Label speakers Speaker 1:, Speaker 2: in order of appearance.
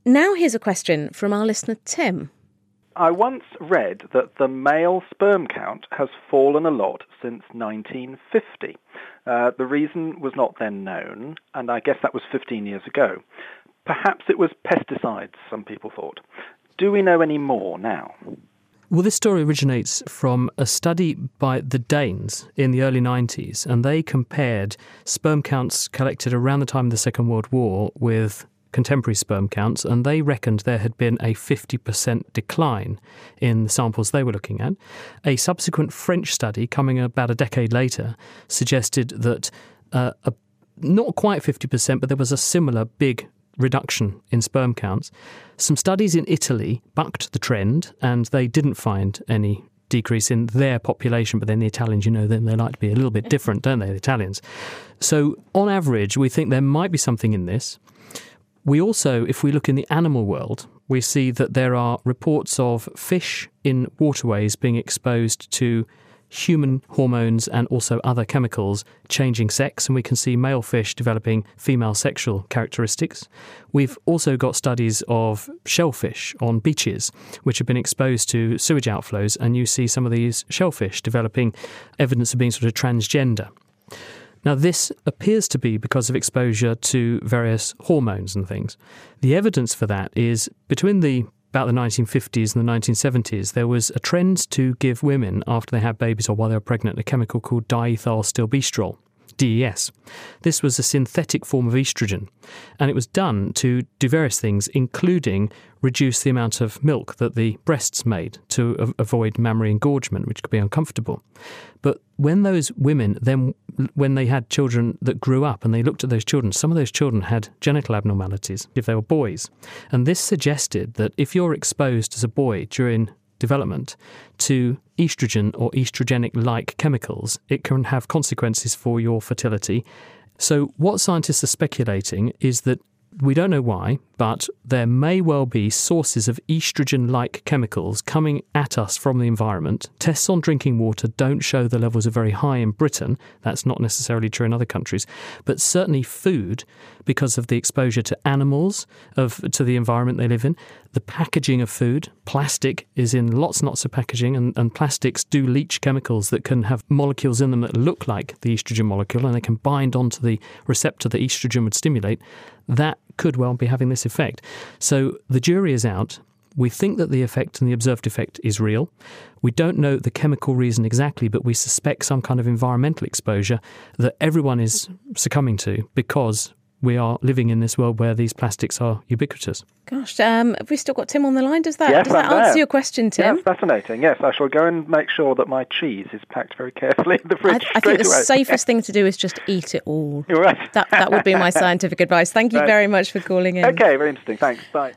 Speaker 1: Now here's a question from our listener Tim.
Speaker 2: I once read that the male sperm count has fallen a lot since 1950. The reason was not then known, and I guess that was 15 years ago. Perhaps it was pesticides, some people thought. Do we know any more now?
Speaker 3: Well, this story originates from a study by the Danes in the early 90s, and they compared sperm counts collected around the time of the Second World War with contemporary sperm counts, and they reckoned there had been a 50% decline in the samples they were looking at. A subsequent French study, coming about a decade later, suggested that not quite 50%, but there was a similar big reduction in sperm counts. Some studies in Italy bucked the trend, and they didn't find any decrease in their population, but then the Italians, you know, they like to be a little bit different, don't they, the Italians? So on average, we think there might be something in this. We also, if we look in the animal world, we see that there are reports of fish in waterways being exposed to human hormones and also other chemicals changing sex, and we can see male fish developing female sexual characteristics. We've also got studies of shellfish on beaches which have been exposed to sewage outflows, and you see some of these shellfish developing evidence of being sort of transgender. Now, this appears to be because of exposure to various hormones and things. The evidence for that is between about the 1950s and the 1970s, there was a trend to give women, after they had babies or while they were pregnant, a chemical called diethylstilbestrol, DES. This was a synthetic form of estrogen, and it was done to do various things, including reduce the amount of milk that the breasts made to avoid mammary engorgement, which could be uncomfortable. But when those women, then when they had children that grew up and they looked at those children, some of those children had genital abnormalities if they were boys. And this suggested that if you're exposed as a boy during development to estrogen or estrogenic-like chemicals, it can have consequences for your fertility. So what scientists are speculating is that we don't know why, but there may well be sources of estrogen-like chemicals coming at us from the environment. Tests on drinking water don't show the levels are very high in Britain. That's not necessarily true in other countries. But certainly food, because of the exposure to animals, to the environment they live in, the packaging of food, plastic is in lots and lots of packaging, and plastics do leach chemicals that can have molecules in them that look like the estrogen molecule, and they can bind onto the receptor that estrogen would stimulate. That could well be having this effect. So the jury is out. We think that the effect and the observed effect is real. We don't know the chemical reason exactly, but we suspect some kind of environmental exposure that everyone is succumbing to because we are living in this world where these plastics are ubiquitous.
Speaker 1: Gosh, have we still got Tim on the line? Does that answer your question, Tim?
Speaker 2: Yes, fascinating. Yes, I shall go and make sure that my cheese is packed very carefully in the fridge.
Speaker 1: I think the safest thing to do is just eat it all.
Speaker 2: You're right.
Speaker 1: That would be my scientific advice. Thank you very much for calling in.
Speaker 2: Okay, very interesting. Thanks. Bye.